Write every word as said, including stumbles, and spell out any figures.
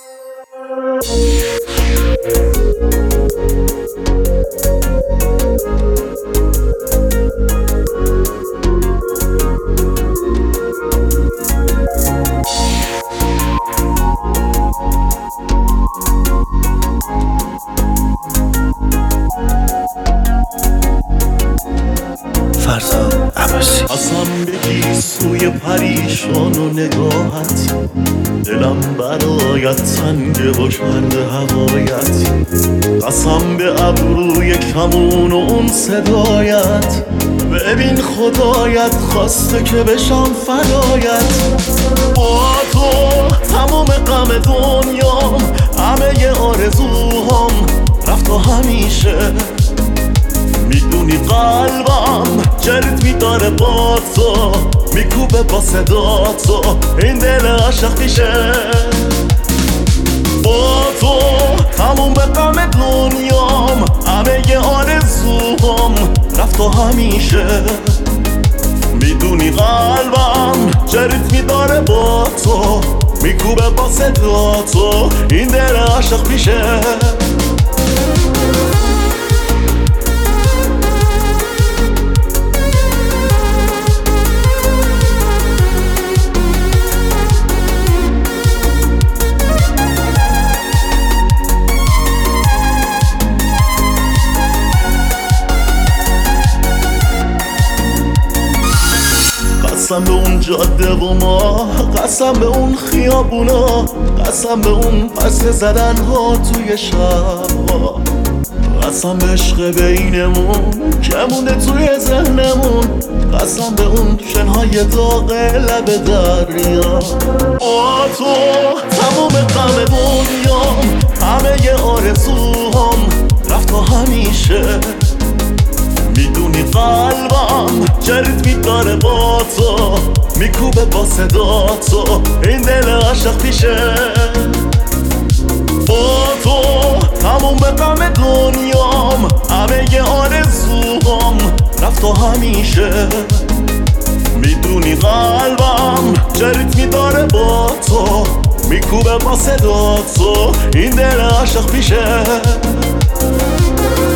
فرزاد عباسی. قسم بگی سوی پریشان و نگاهت، دلم برایت تنگ و شرد هوایت. قسم به ابروی کمون و اون صدایت، ببین خدایت خواسته که بشم فدایت. با تو تمام غم دنیام، همه آرزوهام رفت و همیشه. میدونی قلبم جرت میداره با تو، میکوبه با صدا تو این دل عاشق پیشه. با تو تموم غم دنیام، همه آرزوام رفت و همیشه. میدونی قلبم جرت میداره با تو، میکوبه با صدا تو این دل عاشق پیشه. قسم به اون جاده و ما، قسم به اون خیابونا، قسم به اون پس زدن ها توی شبها، قسم به عشق بینمون که مونده توی ذهنمون، قسم به اون شنهای داغ لب دریا. با تو تمام غم دنیام، همه آرزوهام رفت و همیشه. میدونی قلبم جرت میداره با تو، میکوبه با صدا تو این دل عاشق پیشه. با تو تموم غم دنیام، همه آرزوهام رفت و همیشه. میدونی قلبم جرت میداره با تو، میکوبه با صدا تو این دل عاشق پیشه.